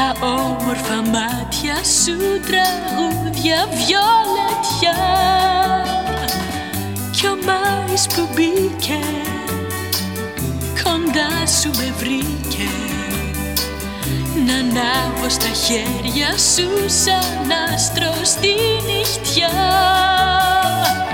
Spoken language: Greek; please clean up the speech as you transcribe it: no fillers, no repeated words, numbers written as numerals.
τα όμορφα μάτια σου τραγούδια βιολετιά κι ο Μάης που μπήκε κοντά σου με βρήκε να ανάβω στα χέρια σου σαν άστρο στη νυχτιά.